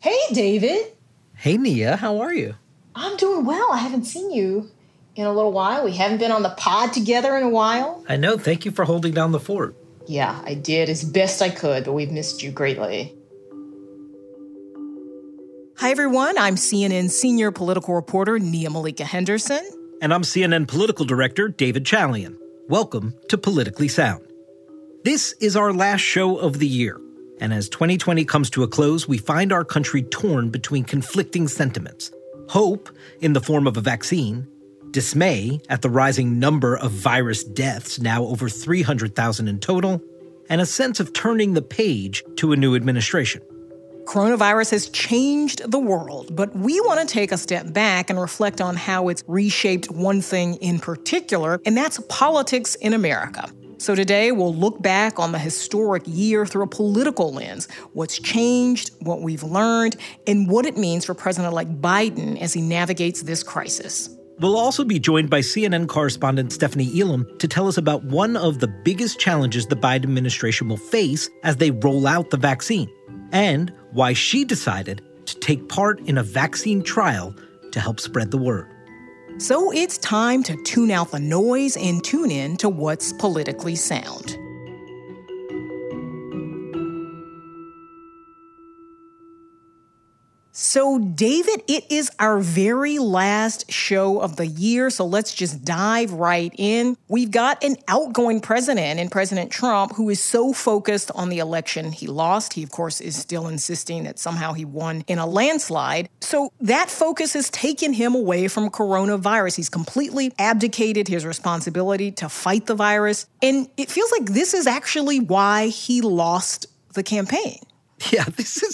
Hey, David. Hey, Nia. How are you? I'm doing well. I haven't seen you in a little while. We haven't been on the pod together in a while. I know. Thank you for holding down the fort. Yeah, I did as best I could, but we've missed you greatly. Hi, everyone. I'm CNN senior political reporter Nia Malika Henderson. And I'm CNN political director David Chalian. Welcome to Politically Sound. This is our last show of the year. And as 2020 comes to a close, we find our country torn between conflicting sentiments. Hope in the form of a vaccine, dismay at the rising number of virus deaths, now over 300,000 in total, and a sense of turning the page to a new administration. Coronavirus has changed the world, but we want to take a step back and reflect on how it's reshaped one thing in particular, and that's politics in America. So today, we'll look back on the historic year through a political lens, what's changed, what we've learned, and what it means for President-elect Biden as he navigates this crisis. We'll also be joined by CNN correspondent Stephanie Elam to tell us about one of the biggest challenges the Biden administration will face as they roll out the vaccine, and why she decided to take part in a vaccine trial to help spread the word. So it's time to tune out the noise and tune in to what's politically sound. So, David, it is our very last show of the year, so let's just dive right in. We've got an outgoing president in President Trump who is so focused on the election he lost. He, of course, is still insisting that somehow he won in a landslide. So that focus has taken him away from coronavirus. He's completely abdicated his responsibility to fight the virus. And it feels like this is actually why he lost the campaign. Yeah,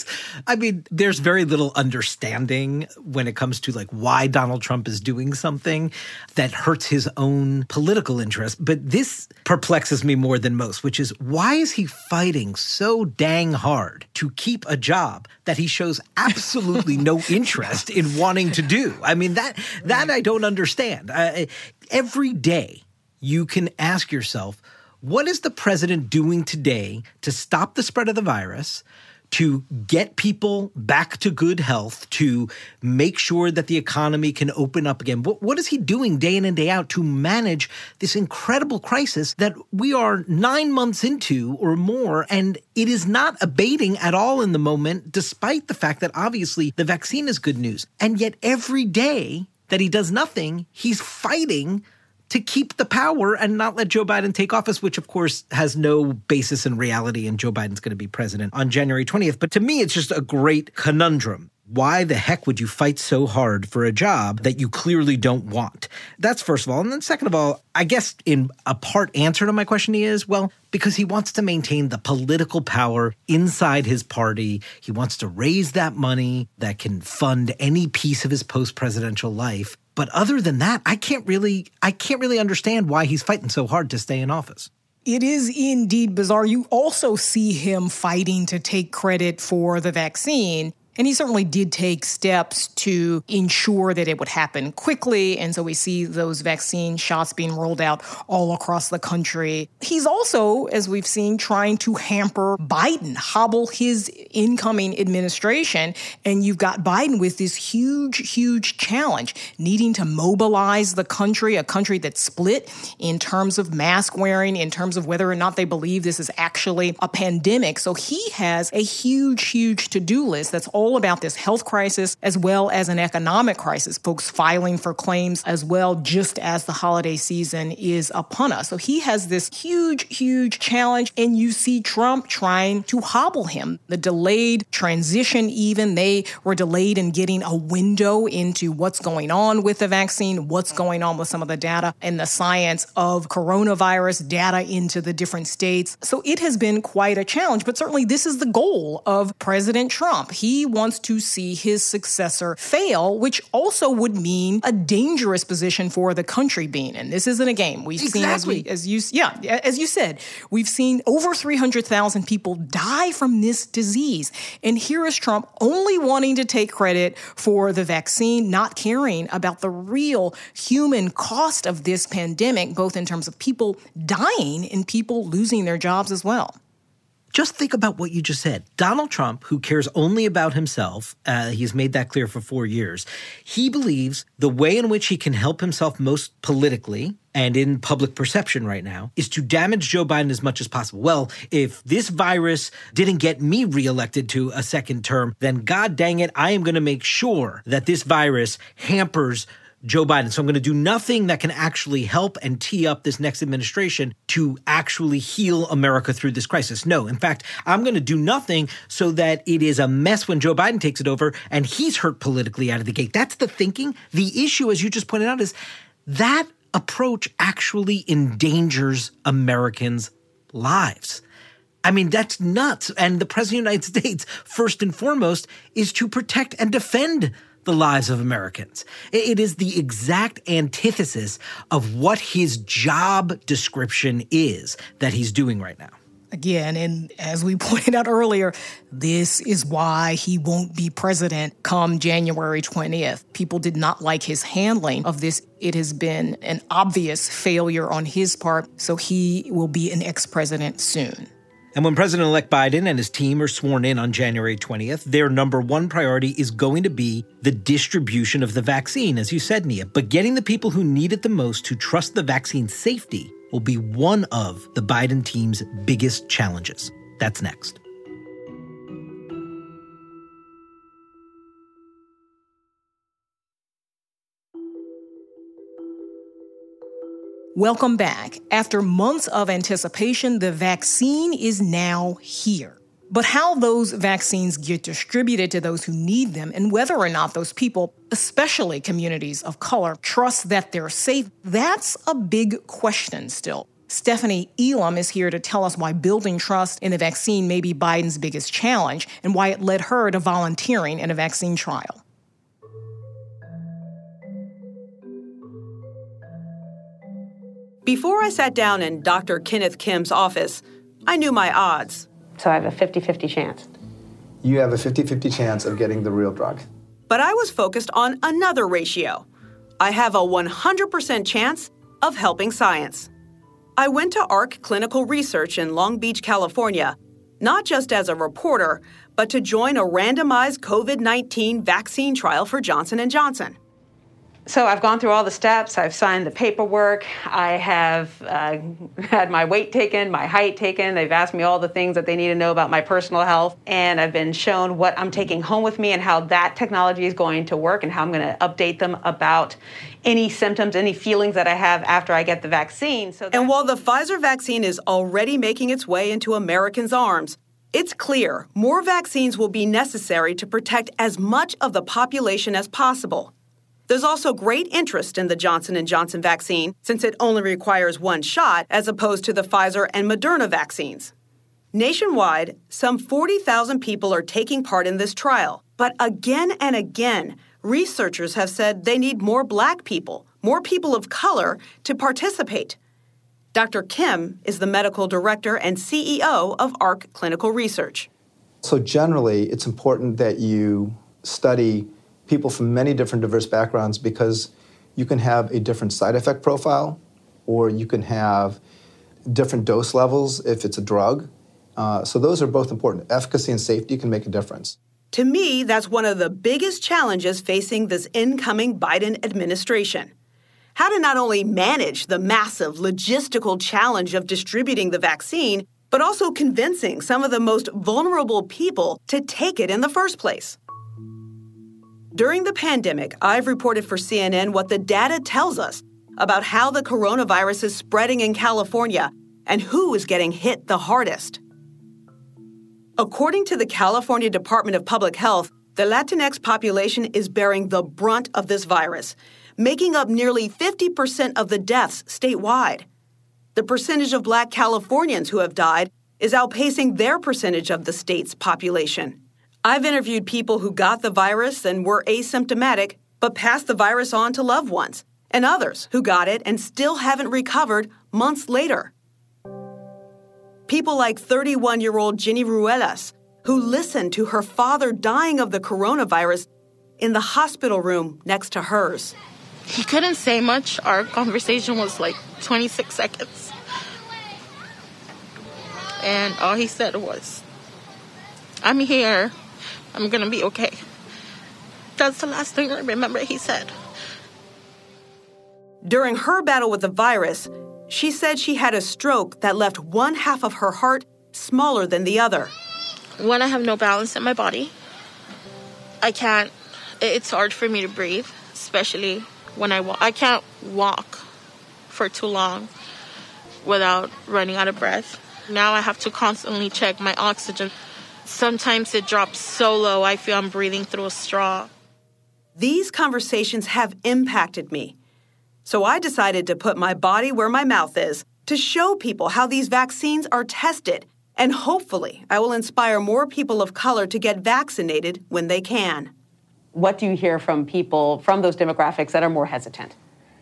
there's very little understanding when it comes to why Donald Trump is doing something that hurts his own political interest. But this perplexes me more than most, which is why is he fighting so dang hard to keep a job that he shows absolutely no interest in wanting to do? I mean, that I don't understand. Every day you can ask yourself, what is the president doing today to stop the spread of the virus, to get people back to good health, to make sure that the economy can open up again? What is he doing day in and day out to manage this incredible crisis that we are 9 months into or more, and it is not abating at all in the moment, despite the fact that obviously the vaccine is good news. And yet every day that he does nothing, he's fighting to keep the power and not let Joe Biden take office, which, of course, has no basis in reality, and Joe Biden's going to be president on January 20th. But to me, it's just a great conundrum. Why the heck would you fight so hard for a job that you clearly don't want? That's first of all. And then second of all, I guess in a part answer to my question is, well, because he wants to maintain the political power inside his party. He wants to raise that money that can fund any piece of his post-presidential life. But other than that, I can't really understand why he's fighting so hard to stay in office. It is indeed bizarre. You also see him fighting to take credit for the vaccine. And he certainly did take steps to ensure that it would happen quickly. And so we see those vaccine shots being rolled out all across the country. He's also, as we've seen, trying to hamper Biden, hobble his incoming administration. And you've got Biden with this huge challenge, needing to mobilize the country, a country that's split in terms of mask wearing, in terms of whether or not they believe this is actually a pandemic. So he has a huge to-do list that's all about this health crisis as well as an economic crisis, folks filing for claims as well, just as the holiday season is upon us. So he has this huge challenge, and you see Trump trying to hobble him. The delayed transition even, they were delayed in getting a window into what's going on with the vaccine, what's going on with some of the data and the science of coronavirus, data into the different states. So it has been quite a challenge, but certainly this is the goal of President Trump. He wants to see his successor fail, which also would mean a dangerous position for the country being in. This isn't a game. We've seen, as you said, we've seen over 300,000 people die from this disease. And here is Trump only wanting to take credit for the vaccine, not caring about the real human cost of this pandemic, both in terms of people dying and people losing their jobs as well. Just think about what you just said. Donald Trump, who cares only about himself, he's made that clear for 4 years, he believes the way in which he can help himself most politically and in public perception right now is to damage Joe Biden as much as possible. Well, if this virus didn't get me reelected to a second term, then God dang it, I am going to make sure that this virus hampers Joe Biden. So I'm going to do nothing that can actually help and tee up this next administration to actually heal America through this crisis. No, in fact, I'm going to do nothing so that it is a mess when Joe Biden takes it over and he's hurt politically out of the gate. That's the thinking. The issue, as you just pointed out, is that approach actually endangers Americans' lives. I mean, that's nuts. And the President of the United States, first and foremost, is to protect and defend the lives of Americans. It is the exact antithesis of what his job description is that he's doing right now. Again, and as we pointed out earlier, this is why he won't be president come January 20th. People did not like his handling of this. It has been an obvious failure on his part, so he will be an ex-president soon. And when President-elect Biden and his team are sworn in on January 20th, their number one priority is going to be the distribution of the vaccine, as you said, Nia. But getting the people who need it the most to trust the vaccine's safety will be one of the Biden team's biggest challenges. That's next. Welcome back. After months of anticipation, the vaccine is now here. But how those vaccines get distributed to those who need them and whether or not those people, especially communities of color, trust that they're safe, that's a big question still. Stephanie Elam is here to tell us why building trust in the vaccine may be Biden's biggest challenge and why it led her to volunteering in a vaccine trial. Before I sat down in Dr. Kenneth Kim's office, I knew my odds. So I have a 50-50 chance. You have a 50-50 chance of getting the real drug. But I was focused on another ratio. I have a 100% chance of helping science. I went to ARC Clinical Research in Long Beach, California, not just as a reporter, but to join a randomized COVID-19 vaccine trial for Johnson & Johnson. So I've gone through all the steps. I've signed the paperwork. I have had my weight taken, my height taken. They've asked me all the things that they need to know about my personal health. And I've been shown what I'm taking home with me and how that technology is going to work and how I'm going to update them about any symptoms, any feelings that I have after I get the vaccine. And while the Pfizer vaccine is already making its way into Americans' arms, it's clear more vaccines will be necessary to protect as much of the population as possible. There's also great interest in the Johnson & Johnson vaccine since it only requires one shot as opposed to the Pfizer and Moderna vaccines. Nationwide, some 40,000 people are taking part in this trial. But again and again, researchers have said they need more Black people, more people of color to participate. Dr. Kim is the medical director and CEO of ARC Clinical Research. So generally, it's important that you study people from many different diverse backgrounds because you can have a different side effect profile or you can have different dose levels if it's a drug. So those are both important. Efficacy and safety can make a difference. To me, that's one of the biggest challenges facing this incoming Biden administration. How to not only manage the massive logistical challenge of distributing the vaccine, but also convincing some of the most vulnerable people to take it in the first place. During the pandemic, I've reported for CNN what the data tells us about how the coronavirus is spreading in California and who is getting hit the hardest. According to the California Department of Public Health, the Latinx population is bearing the brunt of this virus, making up nearly 50% of the deaths statewide. The percentage of Black Californians who have died is outpacing their percentage of the state's population. I've interviewed people who got the virus and were asymptomatic, but passed the virus on to loved ones, and others who got it and still haven't recovered months later. People like 31-year-old Jenny Ruelas, who listened to her father dying of the coronavirus in the hospital room next to hers. He couldn't say much. Our conversation was like 26 seconds. And all he said was, I'm here. I'm going to be okay. That's the last thing I remember he said. During her battle with the virus, she said she had a stroke that left one half of her heart smaller than the other. When I have no balance in my body, it's hard for me to breathe, especially when I walk. I can't walk for too long without running out of breath. Now I have to constantly check my oxygen. Sometimes it drops so low, I feel I'm breathing through a straw. These conversations have impacted me. So I decided to put my body where my mouth is to show people how these vaccines are tested. And hopefully, I will inspire more people of color to get vaccinated when they can. What do you hear from people from those demographics that are more hesitant?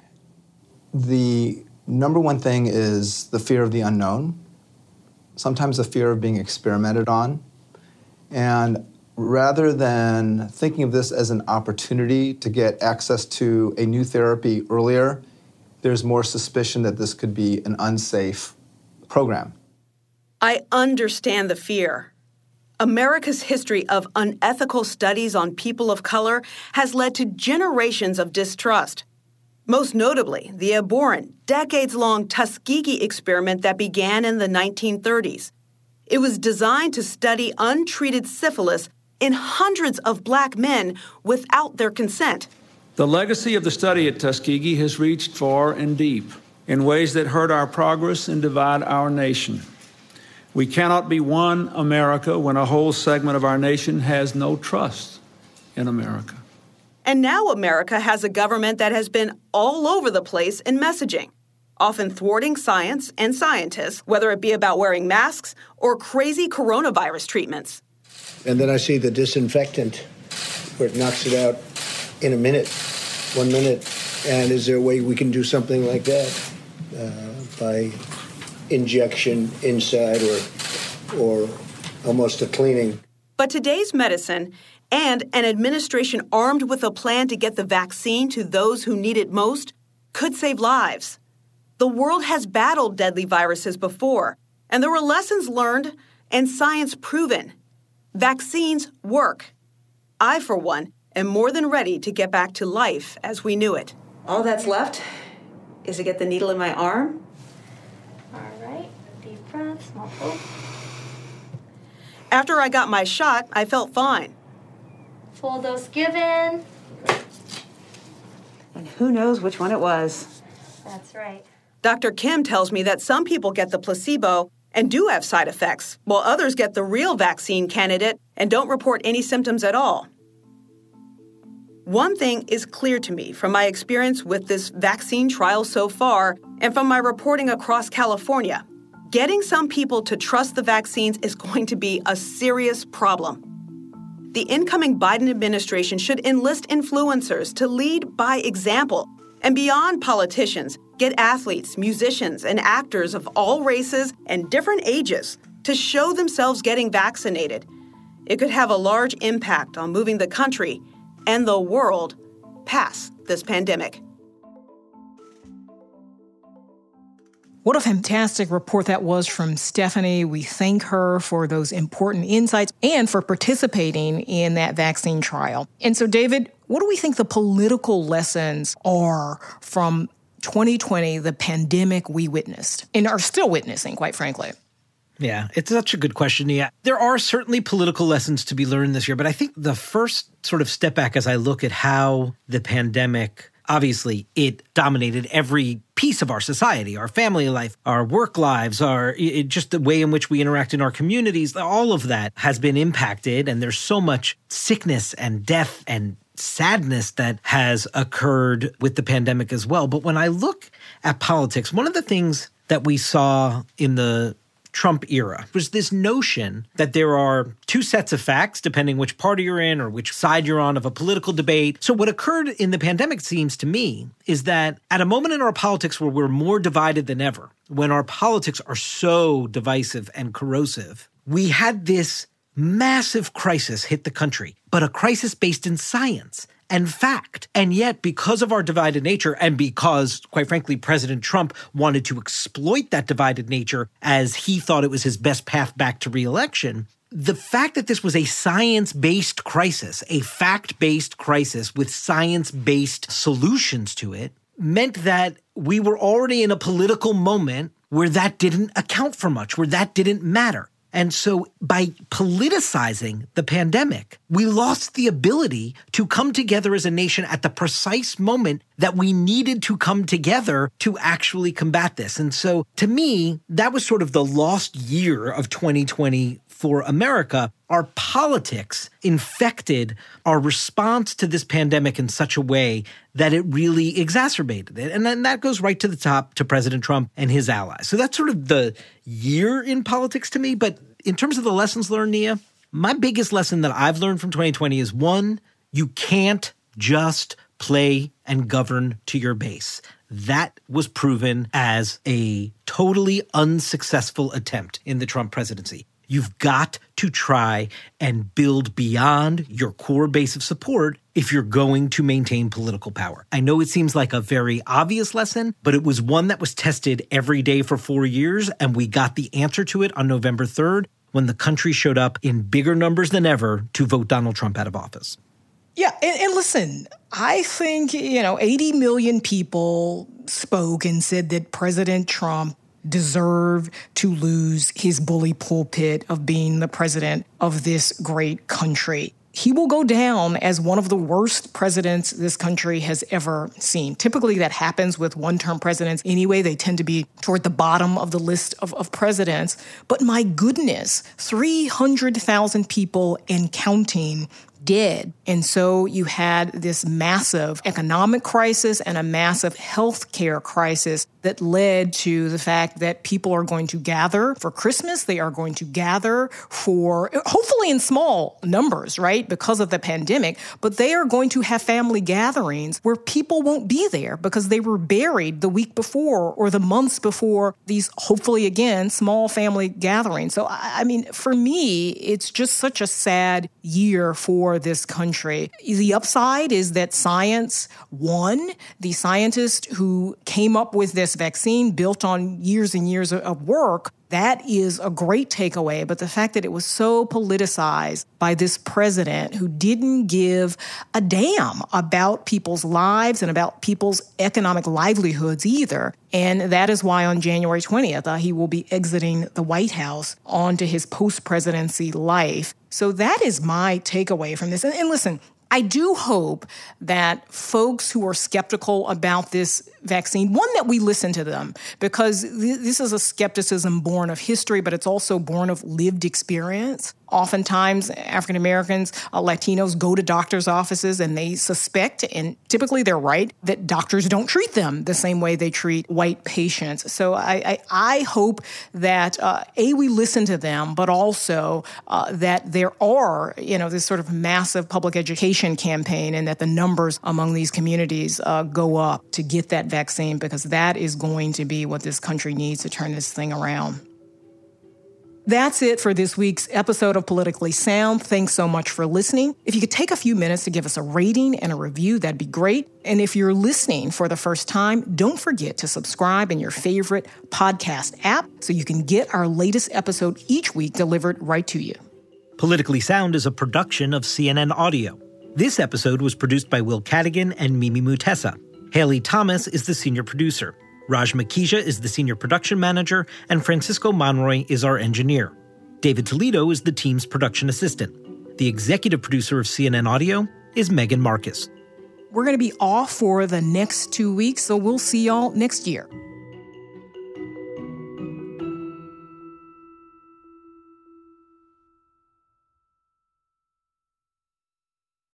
The number one thing is the fear of the unknown, sometimes the fear of being experimented on. And rather than thinking of this as an opportunity to get access to a new therapy earlier, there's more suspicion that this could be an unsafe program. I understand the fear. America's history of unethical studies on people of color has led to generations of distrust. Most notably, the abhorrent, decades-long Tuskegee experiment that began in the 1930s. It was designed to study untreated syphilis in hundreds of black men without their consent. The legacy of the study at Tuskegee has reached far and deep in ways that hurt our progress and divide our nation. We cannot be one America when a whole segment of our nation has no trust in America. And now America has a government that has been all over the place in messaging, often thwarting science and scientists, whether it be about wearing masks or crazy coronavirus treatments. And then I see the disinfectant where it knocks it out in 1 minute. And is there a way we can do something like that by injection inside or almost a cleaning? But today's medicine and an administration armed with a plan to get the vaccine to those who need it most could save lives. The world has battled deadly viruses before, and there were lessons learned and science proven. Vaccines work. I, for one, am more than ready to get back to life as we knew it. All that's left is to get the needle in my arm. All right, deep breath, small pull. After I got my shot, I felt fine. Full dose given. And who knows which one it was? That's right. Dr. Kim tells me that some people get the placebo and do have side effects, while others get the real vaccine candidate and don't report any symptoms at all. One thing is clear to me from my experience with this vaccine trial so far and from my reporting across California. Getting some people to trust the vaccines is going to be a serious problem. The incoming Biden administration should enlist influencers to lead by example, and beyond politicians, get athletes, musicians, and actors of all races and different ages to show themselves getting vaccinated. It could have a large impact on moving the country and the world past this pandemic. What a fantastic report that was from Stephanie. We thank her for those important insights and for participating in that vaccine trial. And so, David, what do we think the political lessons are from 2020, the pandemic we witnessed and are still witnessing, quite frankly? Yeah, it's such a good question. Yeah, there are certainly political lessons to be learned this year, but I think the first sort of step back as I look at how the pandemic, obviously, it dominated every piece of our society, our family life, our work lives, just the way in which we interact in our communities, all of that has been impacted. And there's so much sickness and death and sadness that has occurred with the pandemic as well. But when I look at politics, one of the things that we saw in the Trump era was this notion that there are two sets of facts, depending which party you're in or which side you're on of a political debate. So what occurred in the pandemic, seems to me, is that at a moment in our politics where we're more divided than ever, when our politics are so divisive and corrosive, we had this Massive crisis hit the country, but a crisis based in science and fact. And yet, because of our divided nature, and because, quite frankly, President Trump wanted to exploit that divided nature as he thought it was his best path back to re-election, the fact that this was a science-based crisis, a fact-based crisis with science-based solutions to it, meant that we were already in a political moment where that didn't account for much, where that didn't matter. And so by politicizing the pandemic, we lost the ability to come together as a nation at the precise moment that we needed to come together to actually combat this. And so to me, that was sort of the lost year of 2020 for America. Our politics infected our response to this pandemic in such a way that it really exacerbated it. And then that goes right to the top to President Trump and his allies. So that's sort of the year in politics to me. But in terms of the lessons learned, Nia, my biggest lesson that I've learned from 2020 is, one, you can't just play and govern to your base. That was proven as a totally unsuccessful attempt in the Trump presidency. You've got to try and build beyond your core base of support if you're going to maintain political power. I know it seems like a very obvious lesson, but it was one that was tested every day for 4 years, and we got the answer to it on November 3rd when the country showed up in bigger numbers than ever to vote Donald Trump out of office. Yeah, and listen, I think, 80 million people spoke and said that President Trump deserve to lose his bully pulpit of being the president of this great country. He will go down as one of the worst presidents this country has ever seen. Typically, that happens with one-term presidents anyway. They tend to be toward the bottom of the list of presidents. But my goodness, 300,000 people and counting dead. And so you had this massive economic crisis and a massive health care crisis that led to the fact that people are going to gather for Christmas. They are going to gather for, hopefully in small numbers, right, because of the pandemic, but they are going to have family gatherings where people won't be there because they were buried the week before or the months before these, hopefully, again, small family gatherings. So, I mean, for me, it's just such a sad year for this country. The upside is that science won. The scientist who came up with this vaccine built on years and years of work, that is a great takeaway. But the fact that it was so politicized by this president who didn't give a damn about people's lives and about people's economic livelihoods either. And that is why on January 20th, he will be exiting the White House onto his post-presidency life. So that is my takeaway from this. And listen, I do hope that folks who are skeptical about this vaccine, one, that we listen to them, because this is a skepticism born of history, but it's also born of lived experience. Oftentimes, African Americans, Latinos go to doctors' offices and they suspect, and typically they're right, that doctors don't treat them the same way they treat white patients. So I hope that, we listen to them, but also that there are, this sort of massive public education campaign and that the numbers among these communities go up to get that vaccine, because that is going to be what this country needs to turn this thing around. That's it for this week's episode of Politically Sound. Thanks so much for listening. If you could take a few minutes to give us a rating and a review, that'd be great. And if you're listening for the first time, don't forget to subscribe in your favorite podcast app so you can get our latest episode each week delivered right to you. Politically Sound is a production of CNN Audio. This episode was produced by Will Cadigan and Mimi Mutessa. Haley Thomas is the senior producer. Raj Makija is the senior production manager, and Francisco Monroy is our engineer. David Toledo is the team's production assistant. The executive producer of CNN Audio is Megan Marcus. We're going to be off for the next 2 weeks, so we'll see y'all next year.